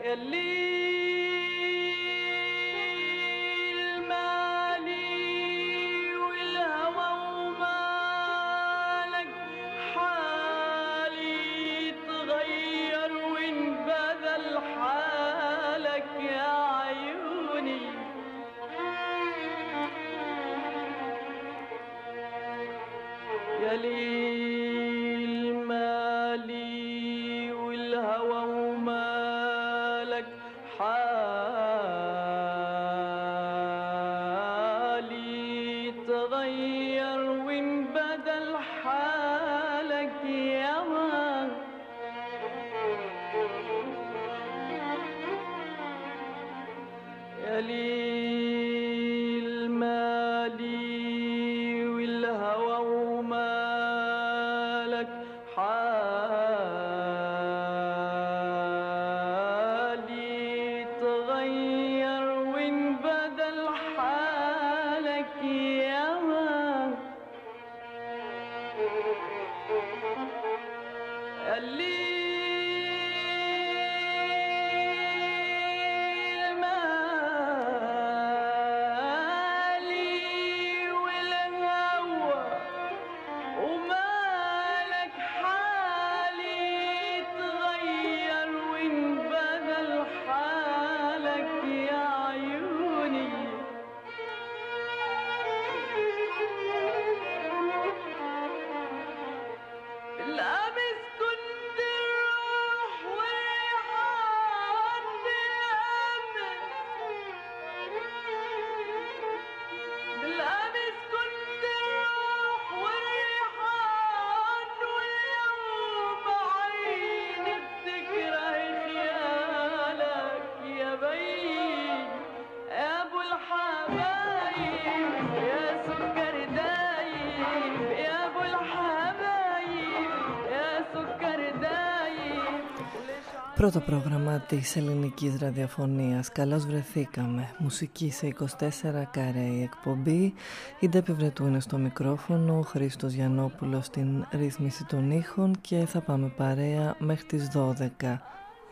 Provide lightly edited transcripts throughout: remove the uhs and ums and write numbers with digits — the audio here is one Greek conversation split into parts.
Πρώτο πρόγραμμα της ελληνικής ραδιοφωνίας. Καλώς βρεθήκαμε. Μουσική σε 24 καρέ η εκπομπή. Η Ντέπη Βρετού είναι στο μικρόφωνο, ο Χρήστος Γιαννόπουλος στην ρύθμιση των ήχων και θα πάμε παρέα μέχρι τις 12.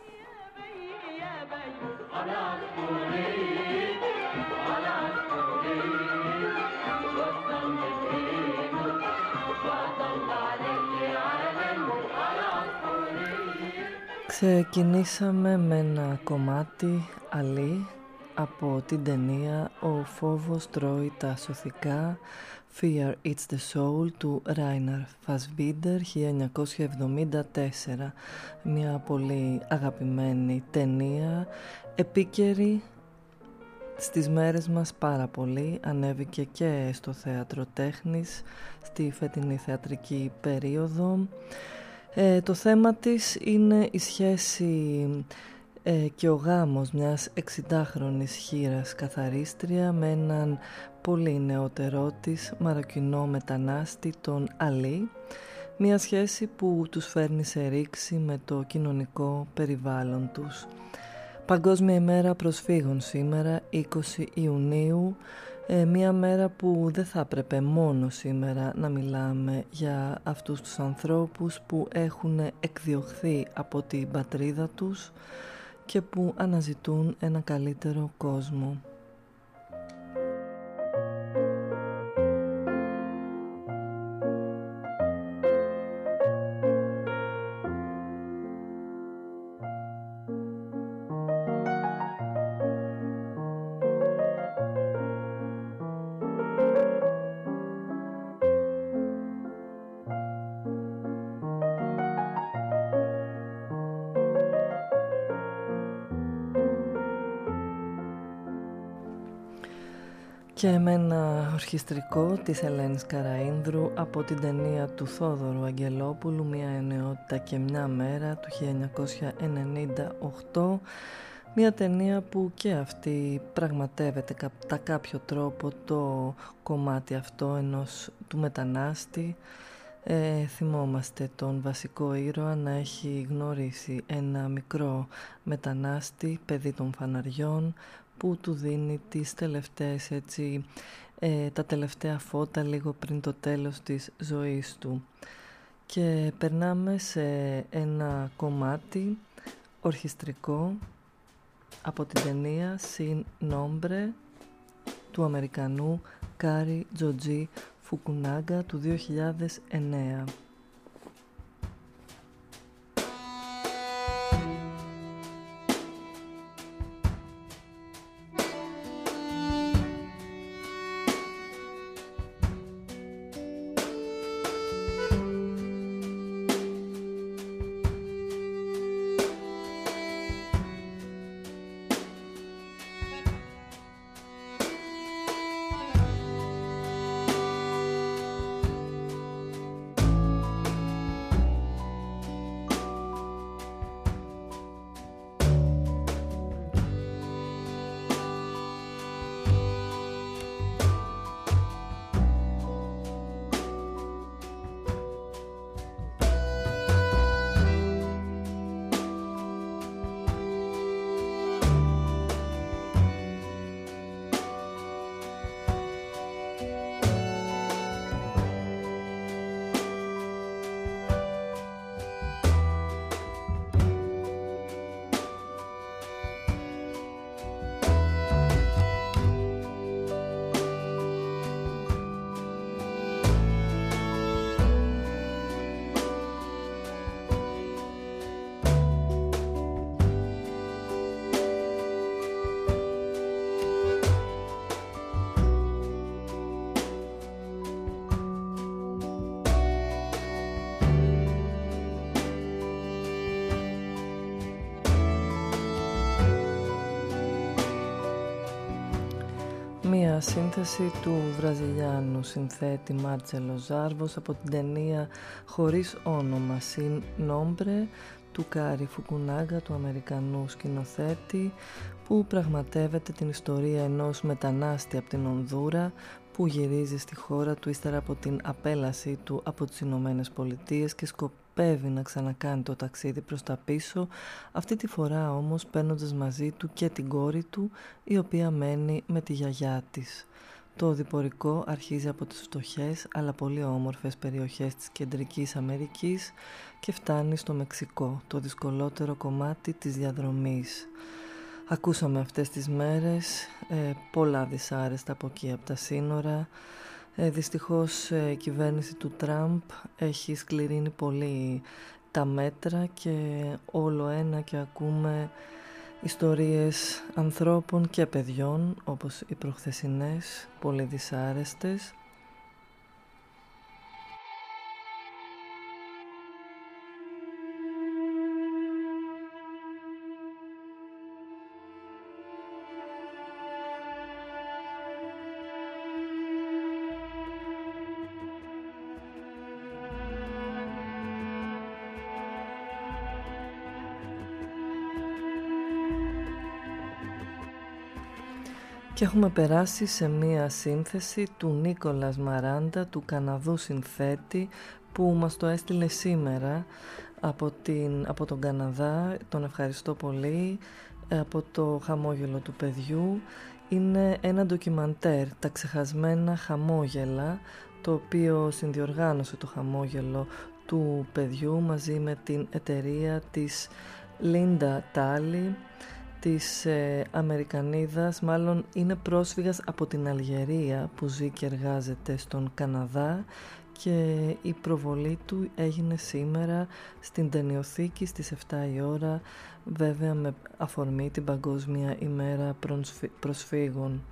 Ξεκινήσαμε με ένα κομμάτι Αλή από την ταινία «Ο φόβος τρώει τα σωθικά», Fear Eats the Soul του Rainer Fassbinder 1974. Μια πολύ αγαπημένη ταινία, επίκαιρη στις μέρες μας πάρα πολύ. Ανέβηκε και στο Θέατρο Τέχνης στη φετινή θεατρική περίοδο. Το θέμα της είναι η σχέση και ο γάμος μιας 60χρονης χήρας καθαρίστρια με έναν πολύ νεότερό της μαροκινό μετανάστη, τον Αλή. Μια σχέση που τους φέρνει σε ρήξη με το κοινωνικό περιβάλλον τους. Παγκόσμια ημέρα προσφύγων σήμερα, 20 Ιουνίου. Μια μέρα που δεν θα έπρεπε μόνο σήμερα να μιλάμε για αυτούς τους ανθρώπους που έχουν εκδιωχθεί από την πατρίδα τους και που αναζητούν ένα καλύτερο κόσμο. Και με ένα ορχιστρικό της Ελένης Καραΐνδρου από την ταινία του Θόδωρου Αγγελόπουλου, «Μια νεότητα και μια μέρα» του 1998. Μια ταινία που και αυτή πραγματεύεται κατά κάποιο τρόπο το κομμάτι αυτό του μετανάστη. Θυμόμαστε τον βασικό ήρωα να έχει γνωρίσει ένα μικρό μετανάστη, παιδί των φαναριών, που του δίνει τις τελευταίες τα τελευταία φώτα λίγο πριν το τέλος της ζωής του. Και περνάμε σε ένα κομμάτι ορχιστρικό από την ταινία Sin Nombre του Αμερικανού Κάρι Τζοτζί Φουκουνάγκα του 2009. Μία σύνθεση του βραζιλιάνου συνθέτη Μάρτσελο Ζάρβος από την ταινία χωρίς όνομα Sin Nombre του Κάρι Φουκουνάγκα, του Αμερικανού σκηνοθέτη, που πραγματεύεται την ιστορία ενός μετανάστη από την Ονδούρα που γυρίζει στη χώρα του ύστερα από την απέλασή του από τις Ηνωμένες Πολιτείες και σκοπεύει να ξανακάνει το ταξίδι προς τα πίσω, αυτή τη φορά όμως παίρνοντας μαζί του και την κόρη του, η οποία μένει με τη γιαγιά της. Το οδηπορικό αρχίζει από τις φτωχές αλλά πολύ όμορφες περιοχές της Κεντρικής Αμερικής και φτάνει στο Μεξικό, το δυσκολότερο κομμάτι της διαδρομής. Ακούσαμε αυτές τις μέρες πολλά δυσάρεστα από εκεί από τα σύνορα. Δυστυχώς η κυβέρνηση του Τραμπ έχει σκληρύνει πολύ τα μέτρα και όλο ένα και ακούμε ιστορίες ανθρώπων και παιδιών όπως οι προχθεσινές, πολύ δυσάρεστες. Και έχουμε περάσει σε μία σύνθεση του Νίκολας Μαράντα, του Καναδού συνθέτη, που μας το έστειλε σήμερα από τον Καναδά. Τον ευχαριστώ πολύ. Από το χαμόγελο του παιδιού. Είναι ένα ντοκιμαντέρ, τα ξεχασμένα χαμόγελα, το οποίο συνδιοργάνωσε το χαμόγελο του παιδιού μαζί με την εταιρεία της Λίντα Τάλι, της Αμερικανίδας, μάλλον είναι πρόσφυγας από την Αλγερία που ζει και εργάζεται στον Καναδά, και η προβολή του έγινε σήμερα στην Ταινιοθήκη στις 7 η ώρα, βέβαια με αφορμή την Παγκόσμια ημέρα προσφύγων.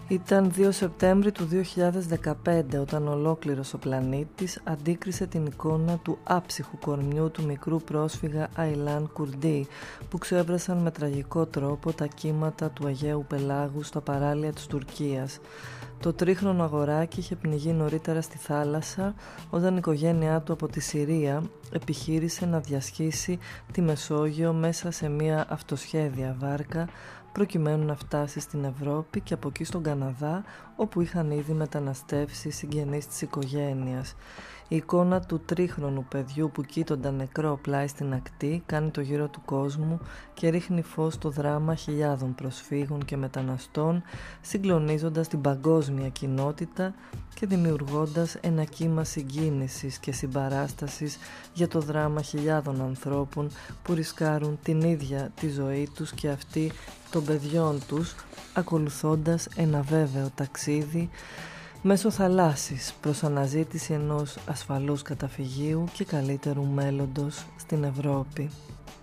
Ήταν 2 Σεπτέμβρη του 2015 όταν ολόκληρος ο πλανήτης αντίκρισε την εικόνα του άψυχου κορμιού του μικρού πρόσφυγα Αιλάν Κουρντί, που ξέβρασαν με τραγικό τρόπο τα κύματα του Αιγαίου Πελάγου στα παράλια της Τουρκίας. Το τρίχρονο αγοράκι είχε πνιγεί νωρίτερα στη θάλασσα όταν η οικογένειά του από τη Συρία επιχείρησε να διασχίσει τη Μεσόγειο μέσα σε μια αυτοσχέδια βάρκα προκειμένου να φτάσει στην Ευρώπη και από εκεί στον Καναδά, όπου είχαν ήδη μεταναστεύσει οι συγγενείς της οικογένειας. Η εικόνα του τρίχρονου παιδιού που κοίτονταν νεκρό πλάι στην ακτή κάνει το γύρο του κόσμου και ρίχνει φως στο δράμα χιλιάδων προσφύγων και μεταναστών, συγκλονίζοντας την παγκόσμια κοινότητα και δημιουργώντας ένα κύμα συγκίνησης και συμπαράστασης για το δράμα χιλιάδων ανθρώπων που ρισκάρουν την ίδια τη ζωή τους και αυτή των παιδιών τους, ακολουθώντας ένα βέβαιο ταξίδι μέσω θαλάσσης προς αναζήτηση ενός ασφαλούς καταφυγίου και καλύτερου μέλλοντος στην Ευρώπη.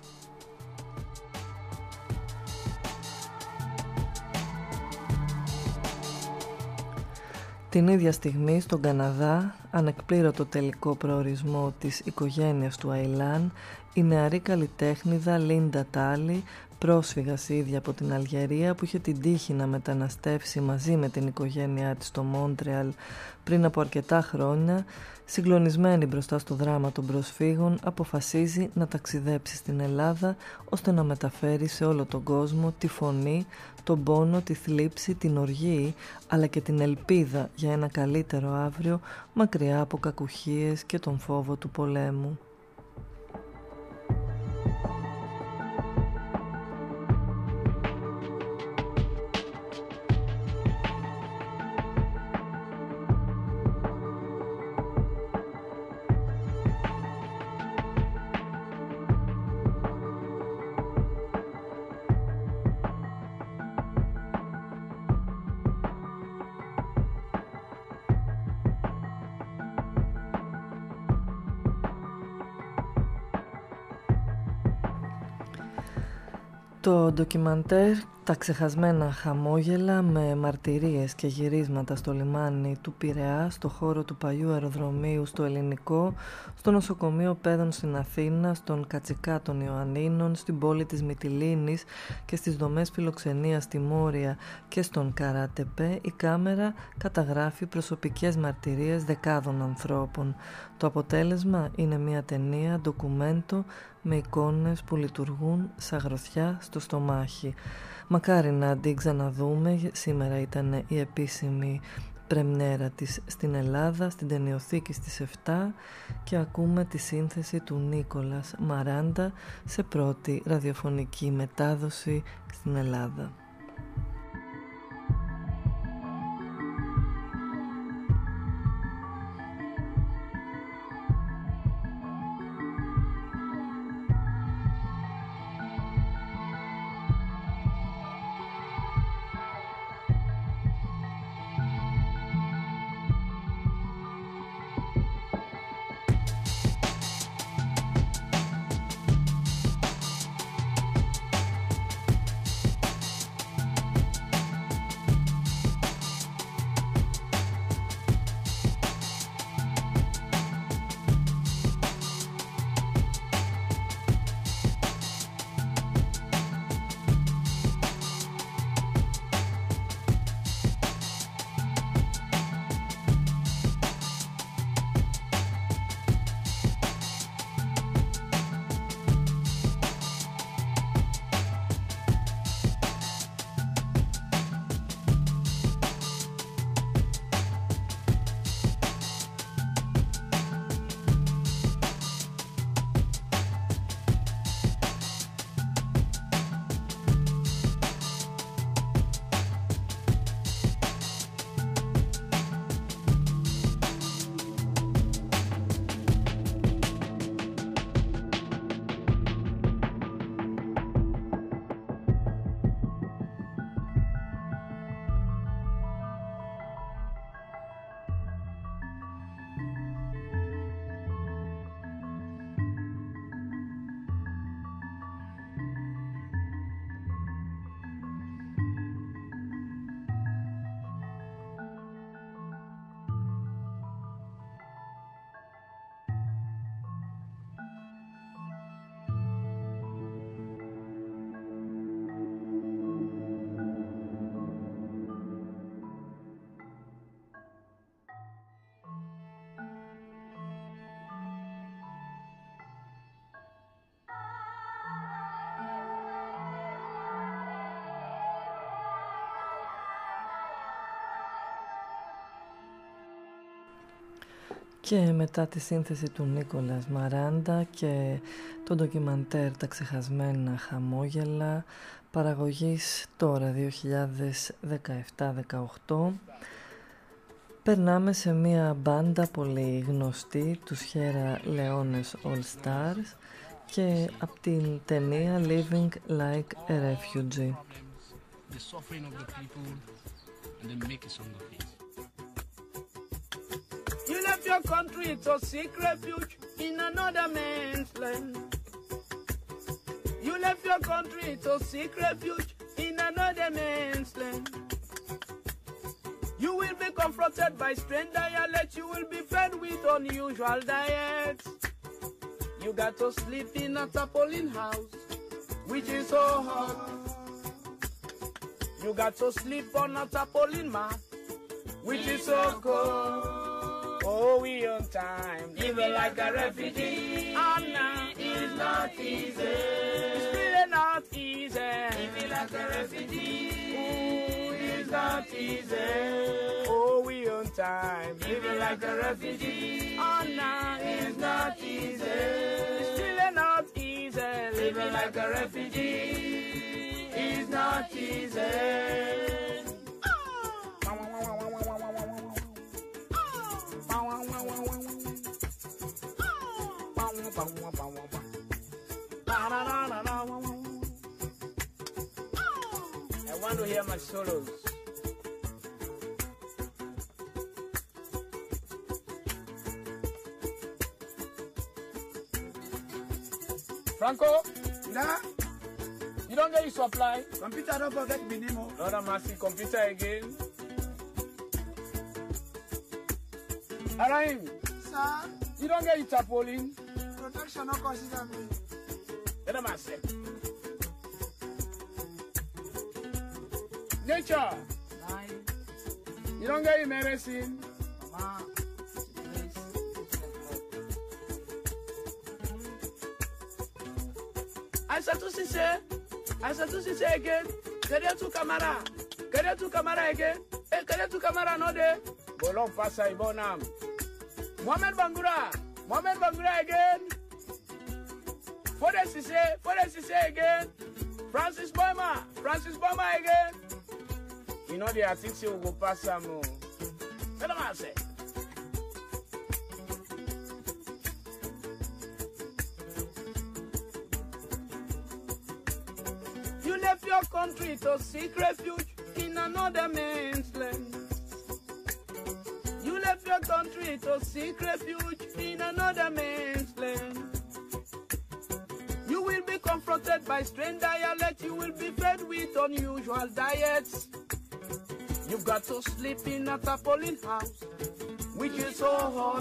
Την ίδια στιγμή στον Καναδά, ανεκπλήρωτο τελικό προορισμό της οικογένειας του Αιλάν, η νεαρή καλλιτέχνηδα Λίντα Τάλι, πρόσφυγας ίδια από την Αλγερία που είχε την τύχη να μεταναστεύσει μαζί με την οικογένειά της στο Μόντρεαλ πριν από αρκετά χρόνια, συγκλονισμένη μπροστά στο δράμα των προσφύγων, αποφασίζει να ταξιδέψει στην Ελλάδα ώστε να μεταφέρει σε όλο τον κόσμο τη φωνή, τον πόνο, τη θλίψη, την οργή αλλά και την ελπίδα για ένα καλύτερο αύριο μακριά από κακουχίες και τον φόβο του πολέμου. Το ντοκιμαντέρ «Τα ξεχασμένα χαμόγελα» με μαρτυρίες και γυρίσματα στο λιμάνι του Πειραιά, στο χώρο του παλιού αεροδρομίου στο Ελληνικό, στο νοσοκομείο Παιδών στην Αθήνα, στον Κατσικά των Ιωαννίνων, στην πόλη της Μυτιλήνης και στις δομές φιλοξενίας στη Μόρια και στον Καράτεπε, η κάμερα καταγράφει προσωπικές μαρτυρίες δεκάδων ανθρώπων. Το αποτέλεσμα είναι μια ταινία ντοκουμέντο με εικόνες που λειτουργούν σαν γροθιά στο στομάχι. Μακάρι να την ξαναδούμε. Σήμερα ήταν η επίσημη πρεμιέρα της στην Ελλάδα, στην Ταινιοθήκη στις 7 και ακούμε τη σύνθεση του Νίκολας Μαράντα σε πρώτη ραδιοφωνική μετάδοση στην Ελλάδα. Και μετά τη σύνθεση του Νίκολας Μαράντα και το ντοκιμαντέρ «Τα ξεχασμένα χαμόγελα», παραγωγής τώρα 2017-18, περνάμε σε μια μπάντα πολύ γνωστή, τους Sierra Leone's All Stars, και από την ταινία Living Like a Refugee. The suffering of the people and then make a song of it. You left your country to seek refuge in another man's land. You left your country to seek refuge in another man's land. You will be confronted by strange dialects. You will be fed with unusual diets. You got to sleep in a tarpaulin house, which is so hot. You got to sleep on a tarpaulin mat, which is so cold. Oh, we on time, living like a refugee. Oh, no, it's not easy. It's really not easy. Living like a refugee. Ooh, it's not easy. Oh, we on time, living like a refugee. Oh, no, it's not easy. It's really not easy. Living like a refugee. It's not easy. I want to hear my solos. Franco? Yeah? You don't get your supply? Computer don't forget me anymore. Lord have mercy, computer again. Araim, Sir, you don't get your tarpaulin? protection not consider me. Let them say. Nature, Nine, you don't get your medicine? Mama, please. I said to say again. Kere tu camera again. Kere tu camera no de. Bolon pasa ibonam. Mohamed Bangura again. Forest say again. Francis Boyma again. You know the artists will go pass some more. Let them say. You left your country to seek refuge in another man's land. You left your country to seek refuge in another man's land. You will be confronted by strange dialects. You will be fed with unusual diets. You've got to sleep in a tarpaulin house, which is so hot.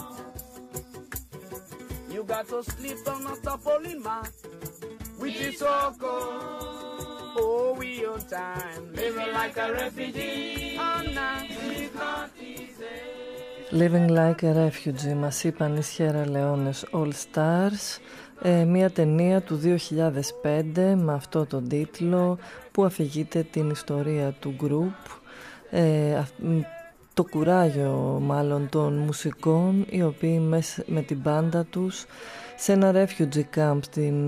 You got to sleep on a tarpaulin mat, which is so cold. Oh, we on time, living like a refugee. Oh, no, it's not easy. Living Like a Refugee, μας είπαν οι Sierra Leone's All Stars, μια ταινία του 2005 με αυτό τον τίτλο που αφηγείται την ιστορία του group, το κουράγιο μάλλον των μουσικών, οι οποίοι με την μπάντα τους σε ένα refugee camp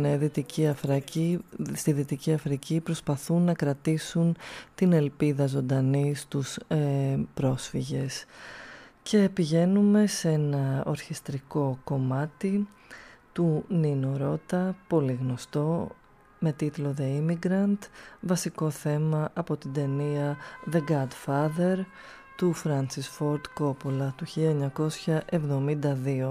στη Δυτική Αφρική προσπαθούν να κρατήσουν την ελπίδα ζωντανή στους πρόσφυγες. Και πηγαίνουμε σε ένα ορχιστρικό κομμάτι του Νίνο Ρώτα, πολύ γνωστό, με τίτλο The Immigrant, βασικό θέμα από την ταινία The Godfather του Francis Ford Coppola του 1972.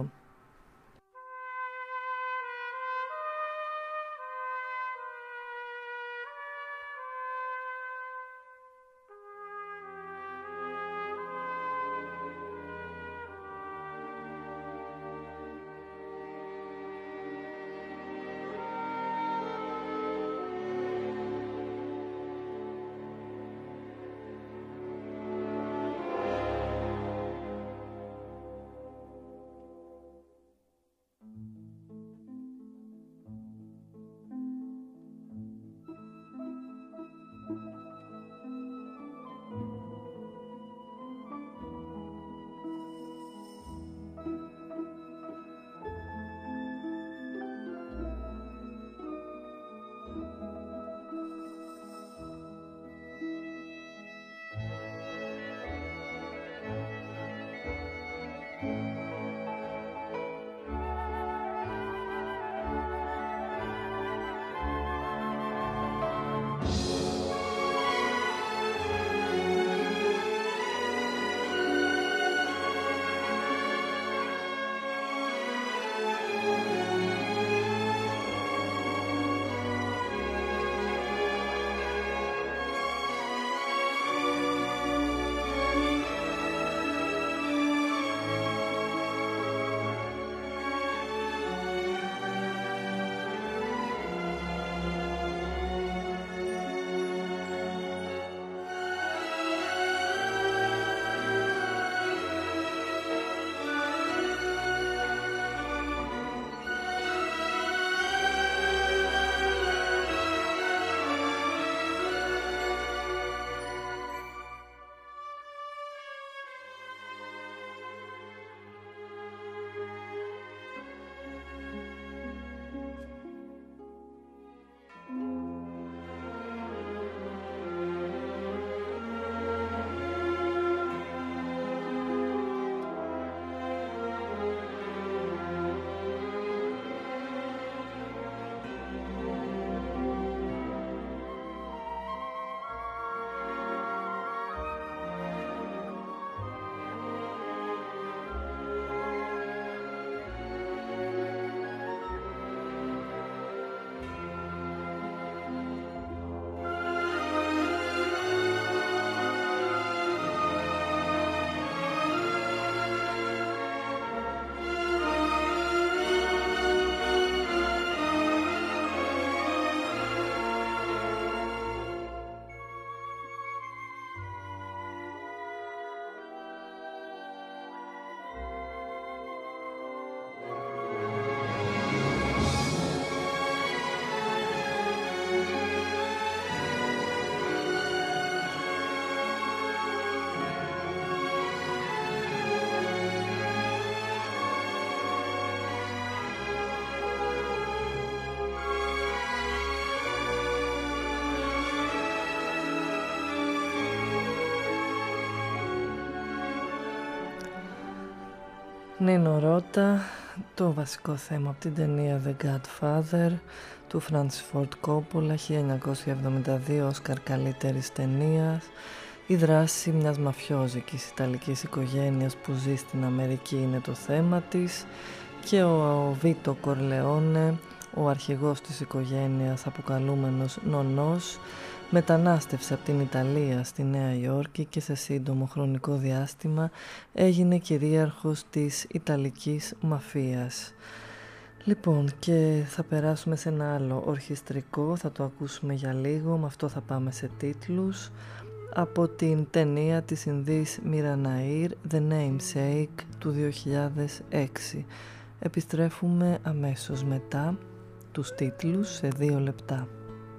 Νίνο Ρώτα, το βασικό θέμα από την ταινία The Godfather του Francis Ford Coppola, 1972, Όσκαρ καλύτερης ταινίας. Η δράση μιας μαφιόζικης ιταλικής οικογένειας που ζει στην Αμερική είναι το θέμα της και ο Βίτο Κορλεόνε, ο αρχηγός της οικογένειας αποκαλούμενος Νονός, μετανάστευσε από την Ιταλία στη Νέα Υόρκη και σε σύντομο χρονικό διάστημα έγινε κυρίαρχος της Ιταλικής μαφίας. Λοιπόν, και θα περάσουμε σε ένα άλλο ορχιστρικό, θα το ακούσουμε για λίγο, με αυτό θα πάμε σε τίτλους, από την ταινία της Ινδής Μιραναήρ, The Namesake του 2006. Επιστρέφουμε αμέσως μετά τους τίτλους σε 2 λεπτά.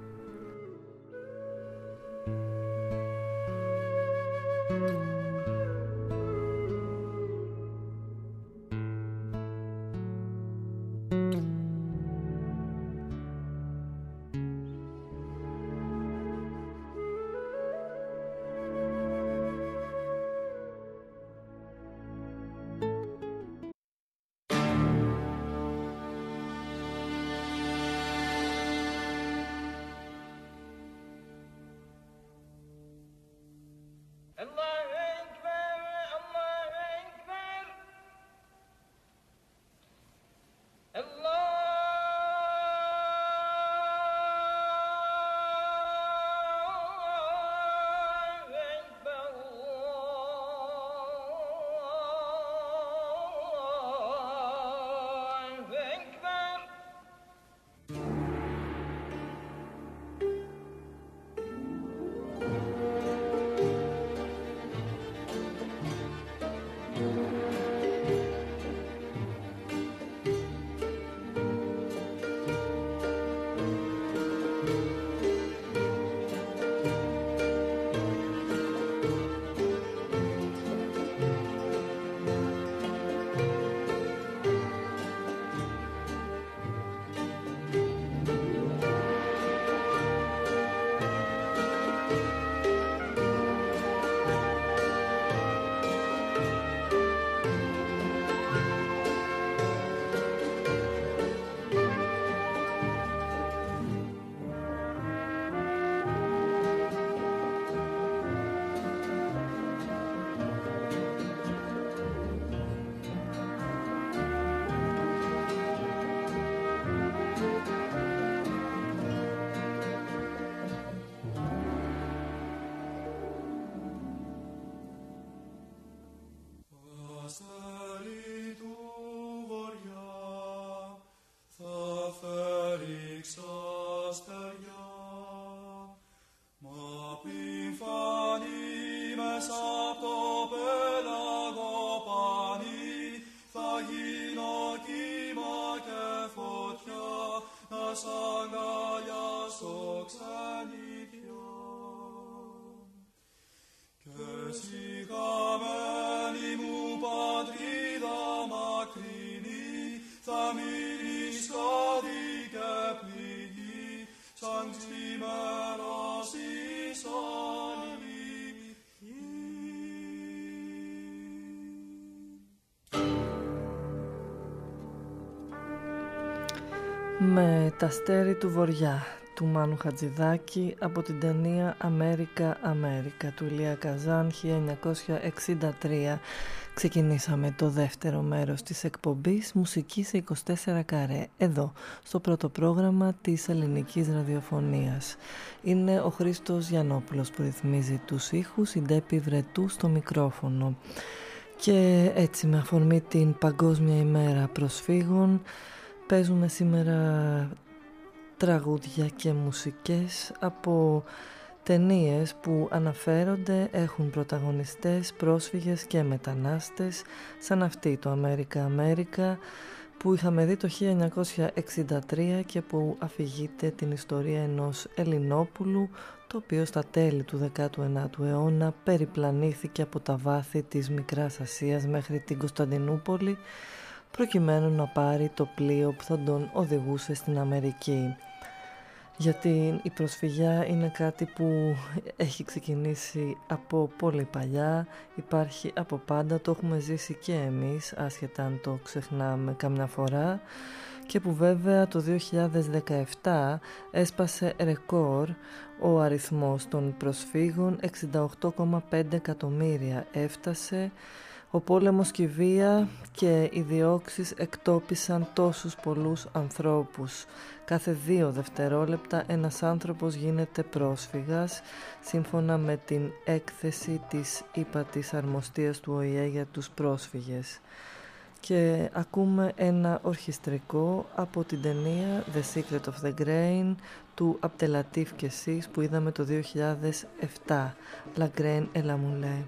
Με τα αστέρι του Βοριά του Μάνου Χατζηδάκη από την ταινία Αμέρικα του Ηλία Καζάν, 1963. Ξεκινήσαμε το δεύτερο μέρος της εκπομπής Μουσική σε 24 καρέ, εδώ στο πρώτο πρόγραμμα της ελληνικής ραδιοφωνίας. Είναι ο Χρήστος Γιαννόπουλος που ρυθμίζει τους ήχους, η Ντέπη Βρετού στο μικρόφωνο. Και έτσι, με αφορμή την Παγκόσμια ημέρα προσφύγων, παίζουμε σήμερα τραγούδια και μουσικές από ταινίες που αναφέρονται, έχουν πρωταγωνιστές πρόσφυγες και μετανάστες, σαν αυτή το Αμέρικα που είχαμε δει το 1963 και που αφηγείται την ιστορία ενός Ελληνόπουλου, το οποίο στα τέλη του 19ου αιώνα περιπλανήθηκε από τα βάθη της Μικράς Ασίας μέχρι την Κωνσταντινούπολη, προκειμένου να πάρει το πλοίο που θα τον οδηγούσε στην Αμερική. Γιατί η προσφυγιά είναι κάτι που έχει ξεκινήσει από πολύ παλιά, υπάρχει από πάντα, το έχουμε ζήσει και εμείς, άσχετα αν το ξεχνάμε καμιά φορά, και που βέβαια το 2017 έσπασε ρεκόρ ο αριθμός των προσφύγων, 68,5 εκατομμύρια έφτασε. Ο πόλεμος και η βία και οι διώξεις εκτόπισαν τόσους πολλούς ανθρώπους. Κάθε 2 δευτερόλεπτα ένας άνθρωπος γίνεται πρόσφυγας, σύμφωνα με την έκθεση της ύπατης αρμοστίας του ΟΗΕ για τους πρόσφυγες. Και ακούμε ένα ορχιστρικό από την ταινία The Secret of the Grain του Απτελατίφ και εσείς που είδαμε το 2007, La Graine et la Moulée.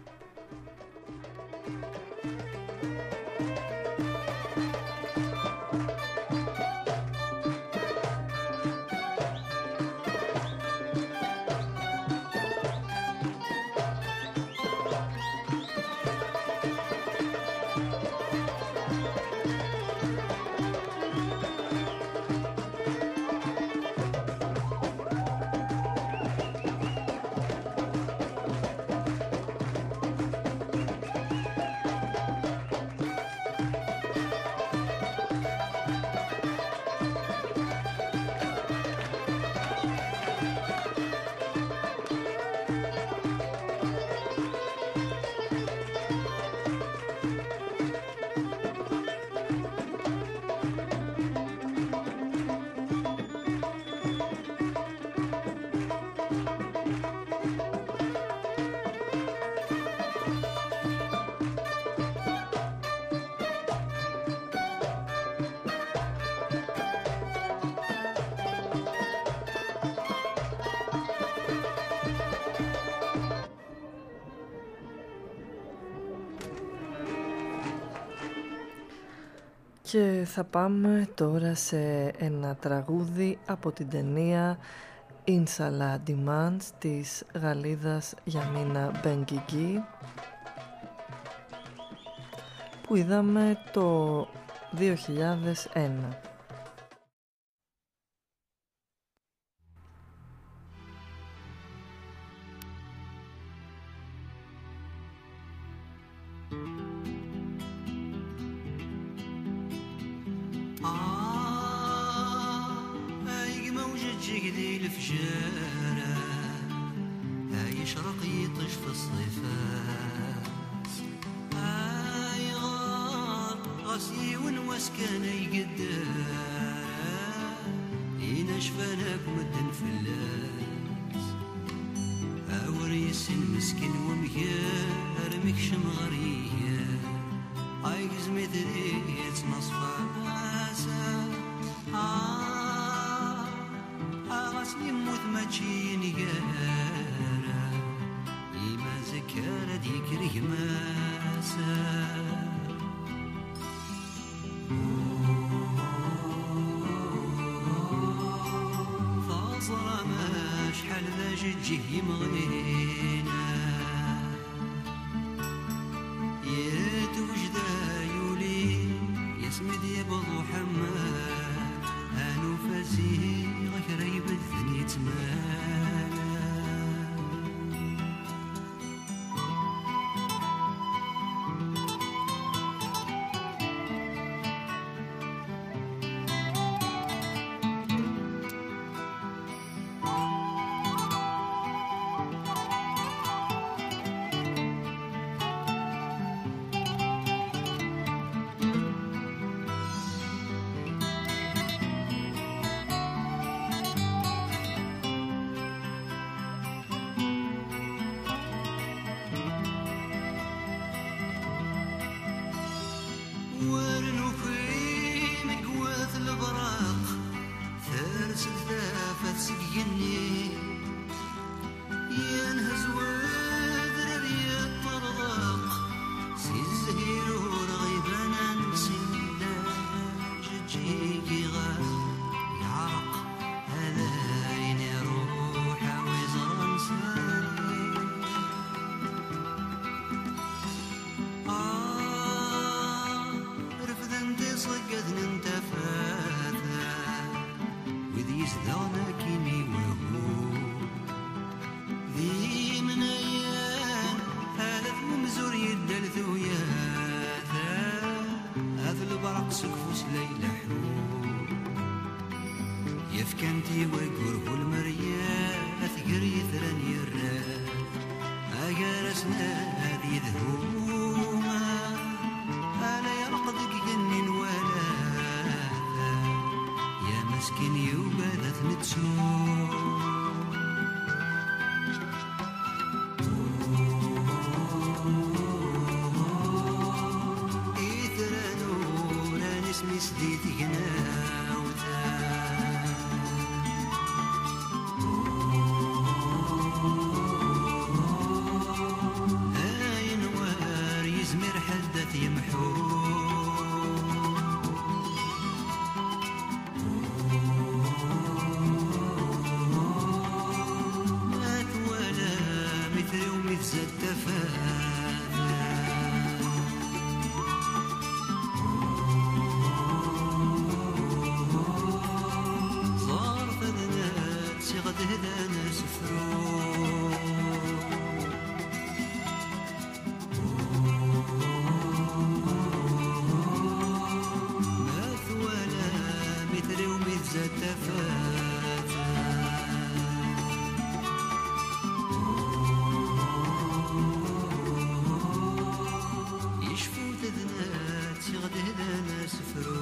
Και θα πάμε τώρα σε ένα τραγούδι από την ταινία Inshallah Demands της Γαλλίδας Γιαμίνα Μπενγκιγκή που είδαμε το 2001. صقدن انت فاثا وذي يزدغنك كانتي ويقرب المريات قري ثراني الراه أجارسنا هذه ذهوما أنا يرقدك جنين ولا يا مسكين يوبادت نتسوم اسمي سديت هناوتا هاي نوار يزمر حدث يمحو مات ولا مثل ومتزد تفاتا هدانا سفرو ماث ولا مثل ومتزاد تفاتا يشفو تذنات يغد هدانا سفرو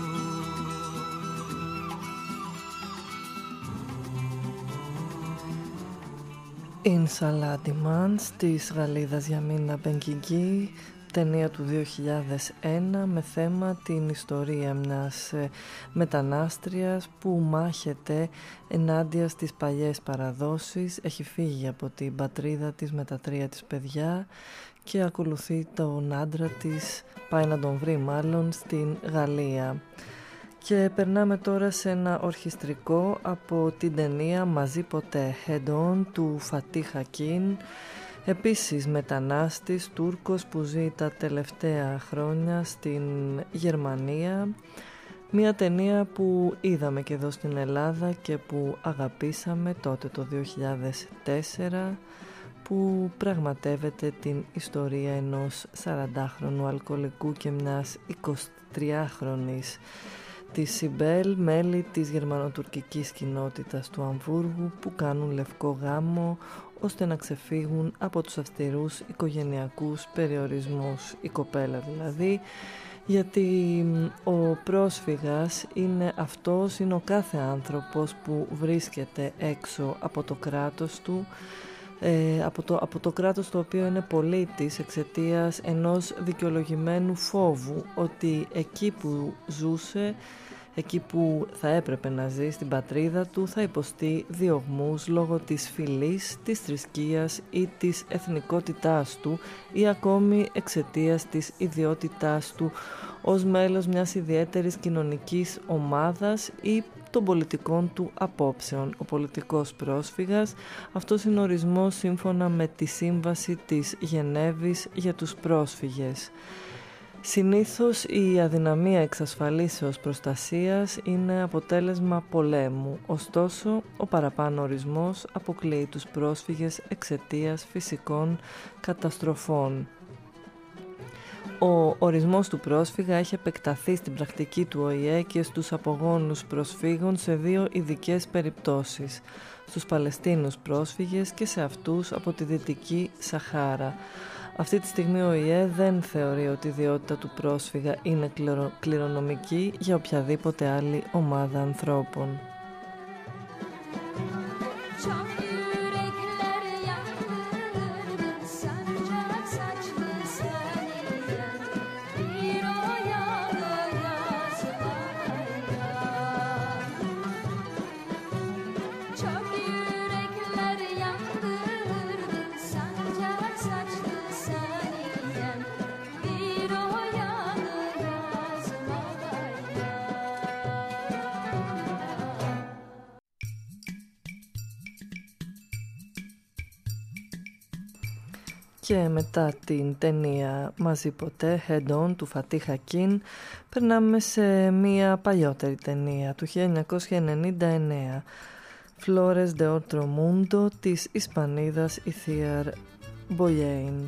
Insaladimans της Γαλλίδας Γιαμίνα Μπενγκιγκή, ταινία του 2001 με θέμα την ιστορία μιας μετανάστριας που μάχεται ενάντια στις παλιές παραδόσεις, έχει φύγει από την πατρίδα της με τα 3 της παιδιά και ακολουθεί τον άντρα της, πάει να τον βρει μάλλον στην Γαλλία. Και περνάμε τώρα σε ένα ορχιστρικό από την ταινία «Μαζί ποτέ» Head On του Φατί Χακίν, επίσης μετανάστης Τούρκος που ζει τα τελευταία χρόνια στην Γερμανία. Μια ταινία που είδαμε και εδώ στην Ελλάδα και που αγαπήσαμε τότε το 2004, που πραγματεύεται την ιστορία ενός 40χρονου αλκοολικού και μιας 23χρονης της Σιμπέλ, μέλη της γερμανοτουρκικής κοινότητας του Αμβούργου που κάνουν λευκό γάμο ώστε να ξεφύγουν από τους αυστηρούς οικογενειακούς περιορισμούς, η κοπέλα δηλαδή, γιατί ο πρόσφυγας είναι ο κάθε άνθρωπος που βρίσκεται έξω από το κράτος του, από το κράτος το οποίο είναι πολίτης εξαιτίας ενός δικαιολογημένου φόβου ότι εκεί που ζούσε, εκεί που θα έπρεπε να ζει στην πατρίδα του, θα υποστεί διωγμούς λόγω της φυλής, της θρησκείας ή της εθνικότητάς του ή ακόμη εξαιτίας της ιδιότητάς του ως μέλος μιας ιδιαίτερης κοινωνικής ομάδας ή των πολιτικών του απόψεων. Ο πολιτικός πρόσφυγας, αυτός είναι ορισμός σύμφωνα με τη Σύμβαση της Γενέβης για τους πρόσφυγες. Συνήθως η αδυναμία εξασφαλίσεως προστασίας είναι αποτέλεσμα πολέμου, ωστόσο ο παραπάνω ορισμός αποκλείει τους πρόσφυγες εξαιτίας φυσικών καταστροφών. Ο ορισμός του πρόσφυγα έχει επεκταθεί στην πρακτική του ΟΗΕ και στους απογόνους προσφύγων σε 2 ειδικές περιπτώσεις, στους Παλαιστίνους πρόσφυγες και σε αυτούς από τη Δυτική Σαχάρα. Αυτή τη στιγμή ο ΟΗΕ δεν θεωρεί ότι η ιδιότητα του πρόσφυγα είναι κληρονομική για οποιαδήποτε άλλη ομάδα ανθρώπων. Και μετά την ταινία «Μαζί ποτέ» Head On του Φατί Χακίν, περνάμε σε μια παλιότερη ταινία του 1999, Flores de Otro Mundo της Ισπανίδας Iciar Boyain.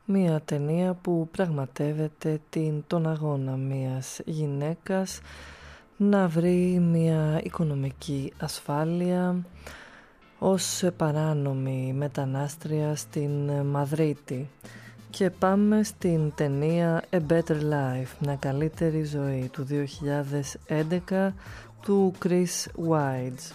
Μια ταινία που πραγματεύεται τον αγώνα μιας γυναίκας να βρει μια οικονομική ασφάλεια ως παράνομη μετανάστρια στην Μαδρίτη. Και πάμε στην ταινία A Better Life, μια καλύτερη ζωή του 2011 του Chris Weitz.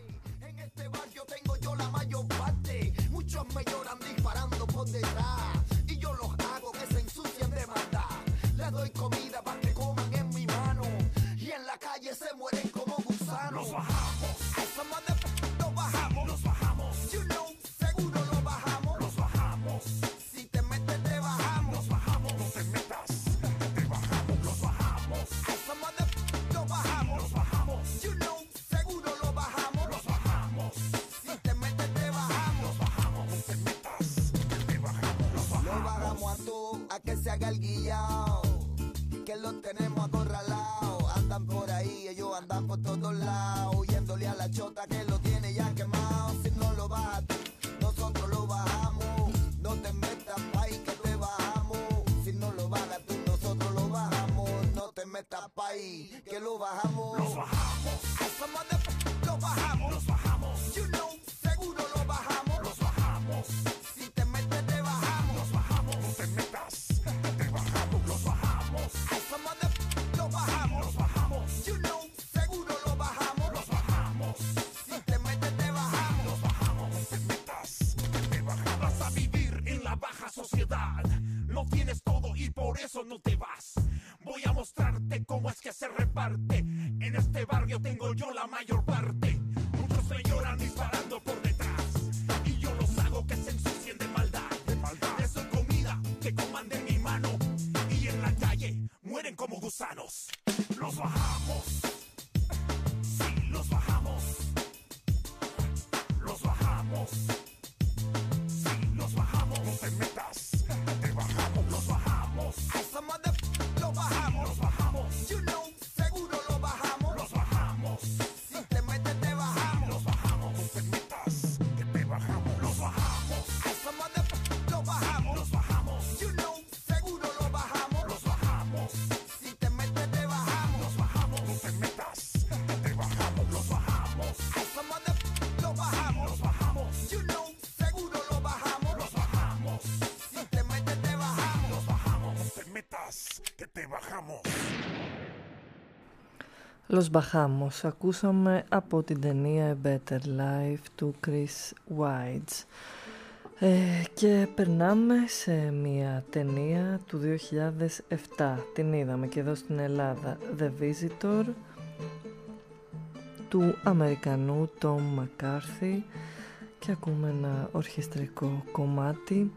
Los Bajamos ακούσαμε από την ταινία A Better Life του Chris Weitz. Και περνάμε σε μια ταινία του 2007, την είδαμε και εδώ στην Ελλάδα, The Visitor, του Αμερικανού Tom McCarthy, και ακούμε ένα ορχιστρικό κομμάτι.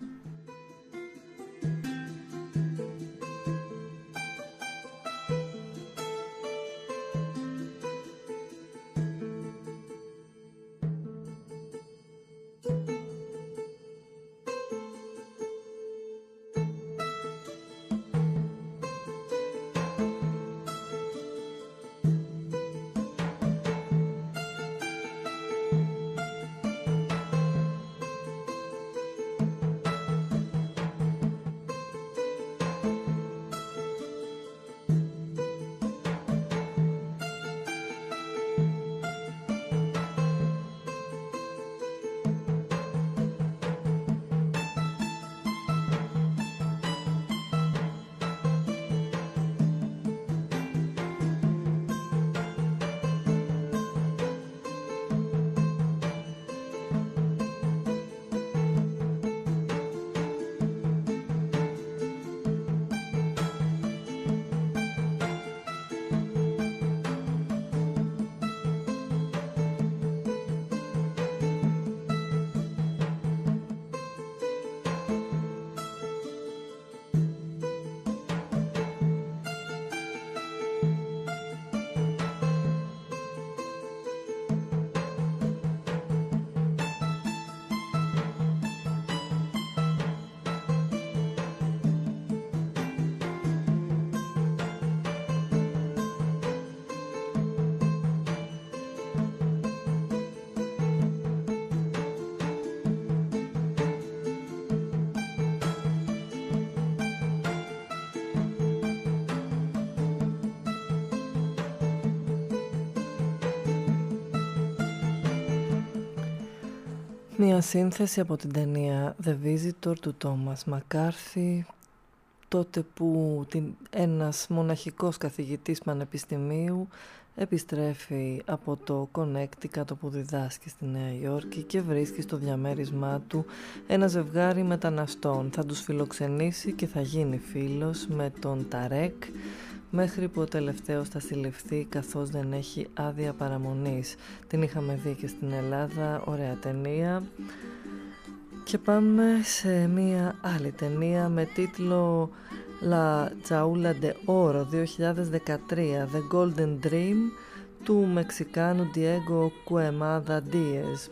Μια σύνθεση από την ταινία The Visitor του Τόμας Μακάρθι, τότε που ένας μοναχικός καθηγητής πανεπιστημίου επιστρέφει από το Connecticut που διδάσκει στη Νέα Υόρκη και βρίσκει στο διαμέρισμά του ένα ζευγάρι μεταναστών. Θα τους φιλοξενήσει και θα γίνει φίλος με τον Ταρέκ, μέχρι που ο τελευταίος θα συλληφθεί καθώς δεν έχει άδεια παραμονής. Την είχαμε δει και στην Ελλάδα, ωραία ταινία. Και πάμε σε μία άλλη ταινία με τίτλο La Jaula de Oro 2013, The Golden Dream του Μεξικάνου Diego Quemada Díez.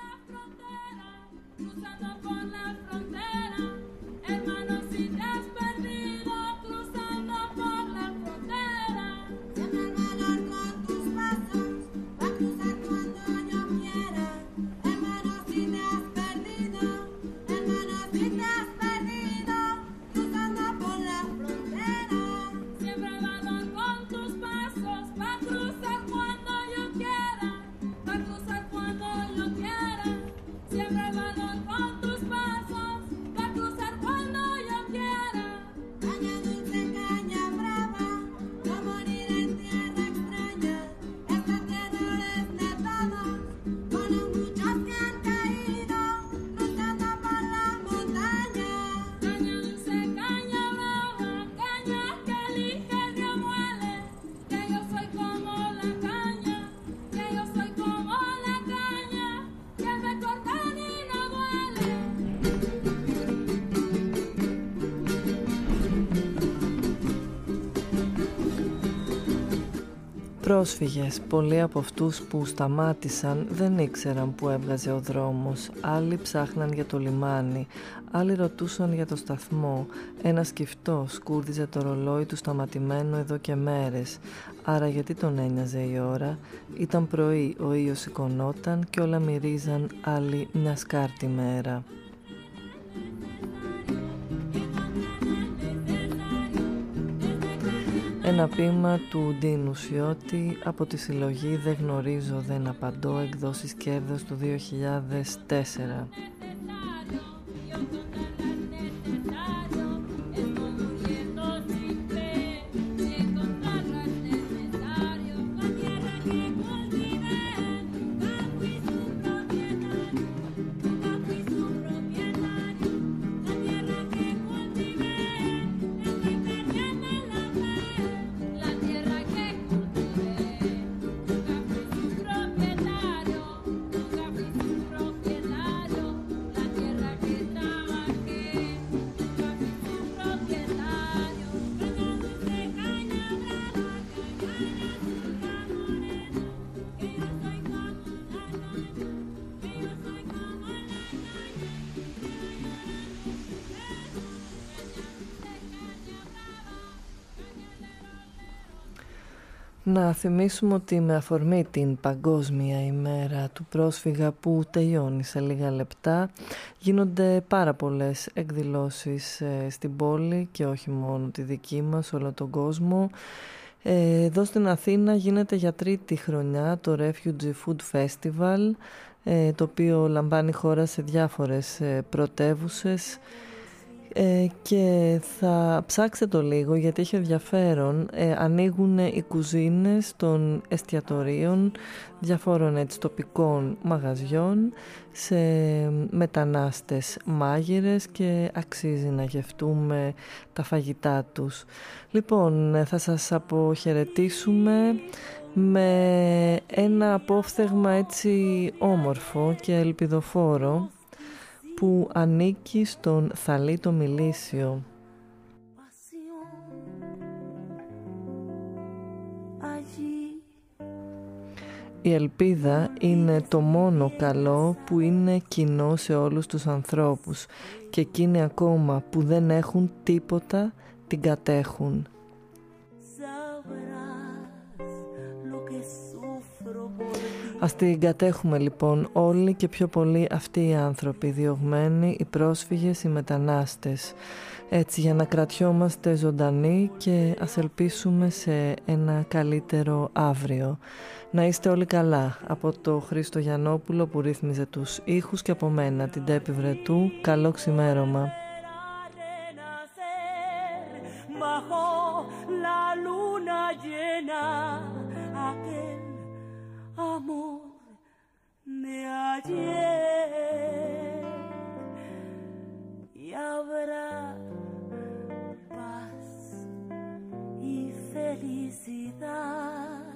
Πρόσφυγες, πολλοί από αυτούς που σταμάτησαν δεν ήξεραν που έβγαζε ο δρόμος. Άλλοι ψάχναν για το λιμάνι, άλλοι ρωτούσαν για το σταθμό. Ένας κυφτός κούρδιζε το ρολόι του σταματημένο εδώ και μέρες. Άρα γιατί τον ένοιαζε η ώρα? Ήταν πρωί, ο ήλιος σηκωνόταν και όλα μυρίζαν άλλη μια σκάρτη μέρα. Ένα ποίημα του Ντίνου Σιώτη από τη συλλογή «Δεν γνωρίζω, δεν απαντώ», εκδόσεις Κέρδος του 2004. Να θυμίσουμε ότι με αφορμή την Παγκόσμια ημέρα του πρόσφυγα που τελειώνει σε λίγα λεπτά, γίνονται πάρα πολλές εκδηλώσεις στην πόλη και όχι μόνο τη δική μας, όλο τον κόσμο. Εδώ στην Αθήνα γίνεται για τρίτη χρονιά το Refugee Food Festival, το οποίο λαμβάνει χώρα σε διάφορες πρωτεύουσες. Και θα ψάξετε το λίγο γιατί έχει ενδιαφέρον. Ανοίγουν οι κουζίνες των εστιατορίων διαφόρων έτσι τοπικών μαγαζιών σε μετανάστες μάγειρες και αξίζει να γευτούμε τα φαγητά τους. Λοιπόν, θα σας αποχαιρετήσουμε με ένα απόφθεγμα έτσι όμορφο και ελπιδοφόρο που ανήκει στον Θαλίτο Μιλήσιο. Η ελπίδα είναι το μόνο καλό που είναι κοινό σε όλους τους ανθρώπους και εκείνοι ακόμα που δεν έχουν τίποτα την κατέχουν. Ας την κατέχουμε λοιπόν όλοι και πιο πολύ αυτοί οι άνθρωποι, οι διωγμένοι, οι πρόσφυγες, οι μετανάστες. Έτσι για να κρατιόμαστε ζωντανοί και ας ελπίσουμε σε ένα καλύτερο αύριο. Να είστε όλοι καλά. Από το Χρήστο Γιαννόπουλο που ρύθμιζε τους ήχους και από μένα την Τέπη Βρετού. Καλό ξημέρωμα. Felicidad.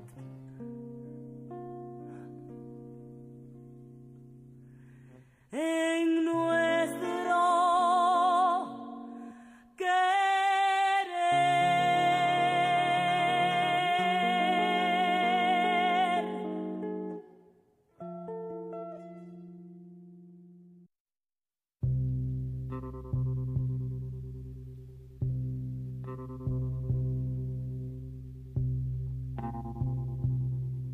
En nuestro querer.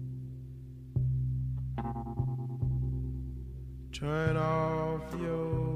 Turn off your